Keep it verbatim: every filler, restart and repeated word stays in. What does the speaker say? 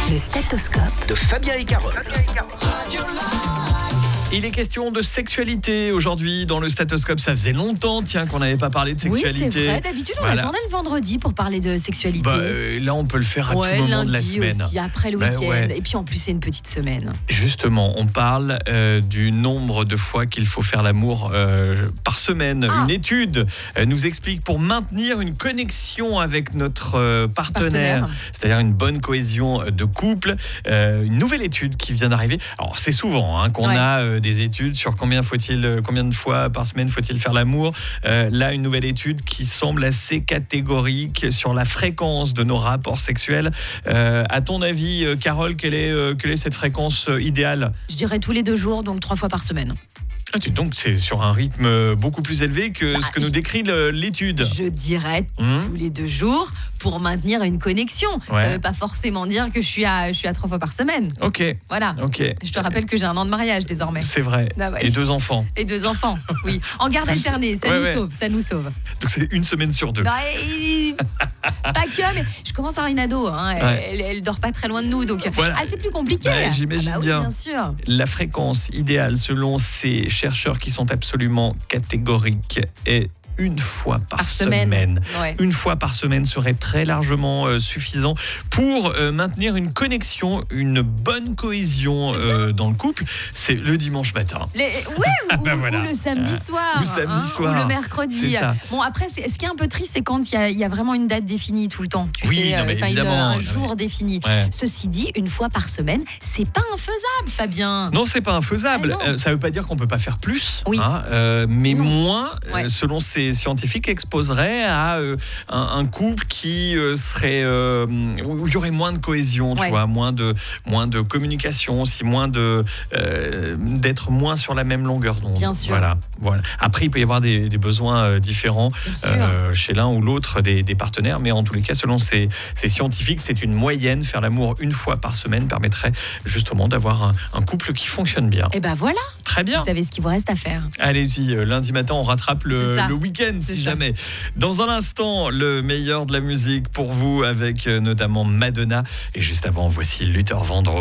Le stéthoscope de Fabien et Carole. Il est question de sexualité aujourd'hui dans le stéthoscope. Ça faisait longtemps, tiens, qu'on n'avait pas parlé de sexualité. Oui, c'est vrai. D'habitude, on Voilà. attendait le vendredi pour parler de sexualité. Bah, euh, là, on peut le faire à ouais, tout moment lundi de la semaine. aussi, après le Bah, week-end. ouais. Et puis en plus, c'est une petite semaine. Justement, on parle euh, du nombre de fois qu'il faut faire l'amour euh, par semaine. Ah. Une étude euh, nous explique pour maintenir une connexion avec notre euh, partenaire, Partenaire. c'est-à-dire une bonne cohésion de couple. Euh, une nouvelle étude qui vient d'arriver. Alors, c'est souvent hein, qu'on Ouais. a euh, des études sur combien faut-il, euh, combien de fois par semaine faut-il faire l'amour. Euh, là, une nouvelle étude qui semble assez catégorique sur la fréquence de nos rapports sexuels. Euh, à ton avis, euh, Carole, quelle est, euh, quelle est cette fréquence euh, idéale ? Je dirais tous les deux jours, donc trois fois par semaine. Ah, tu- donc c'est sur un rythme beaucoup plus élevé que Bah, ce que nous je- décrit le- l'étude. Je dirais Mmh. tous les deux jours pour maintenir une connexion. Ouais. Ça ne veut pas forcément dire que je suis à, je suis à trois fois par semaine. Ok, Voilà. ok. Je te rappelle que j'ai un an de mariage désormais. C'est vrai. Ah ouais. Et deux enfants. Et deux enfants, oui. En garde Plus- alternée, ça Ouais, nous ouais. sauve, ça nous sauve. Donc c'est une semaine sur deux. Non, et- pas que, mais je commence à avoir une ado. Hein. Elle, Ouais. elle, elle dort pas très loin de nous, donc Voilà. ah, c'est plus compliqué. Ouais, j'imagine Ah bah oui, bien. bien sûr. La fréquence idéale, selon ces chercheurs qui sont absolument catégoriques, est une fois par, Par semaine. Ouais. Une fois par semaine serait très largement euh, suffisant pour euh, maintenir une connexion, une bonne cohésion euh, dans le couple. C'est le dimanche matin. Les, ouais, ou, bah ou- voilà. ou le samedi Ah, soir. ou le samedi hein, soir. Ou le mercredi. C'est ça. Bon, après, c'est- ce qui est un peu triste, c'est quand il y a, il y a vraiment une date définie tout le temps. Tu Oui, sais, non, mais enfin, une- évidemment. un Non, jour mais- défini. Ouais. Ceci dit, une fois par semaine, c'est pas infaisable, Fabien. Non, c'est pas infaisable. Ah non. Euh, ça veut pas dire qu'on peut pas faire plus, Oui. hein, euh, mais Non. moins, euh, Ouais. selon ces scientifiques, exposerait à euh, un, un couple qui euh, serait euh, où il y aurait moins de cohésion, tu Ouais. vois, moins de moins de communication, aussi moins de euh, d'être moins sur la même longueur d'onde. Bien sûr. Voilà, voilà. Après, il peut y avoir des, des besoins euh, différents Bien sûr. euh, chez l'un ou l'autre des, des partenaires, mais en tous les cas, selon ces, ces scientifiques, c'est une moyenne. Faire l'amour une fois par semaine permettrait justement d'avoir un, un couple qui fonctionne bien. Et ben voilà, Très bien. vous savez ce qu'il vous reste à faire. Allez-y, euh, lundi matin, on rattrape le, C'est ça. le week-end C'est si ça. jamais. Dans un instant, le meilleur de la musique pour vous avec euh, notamment Madonna. Et juste avant, voici Luther Vandross.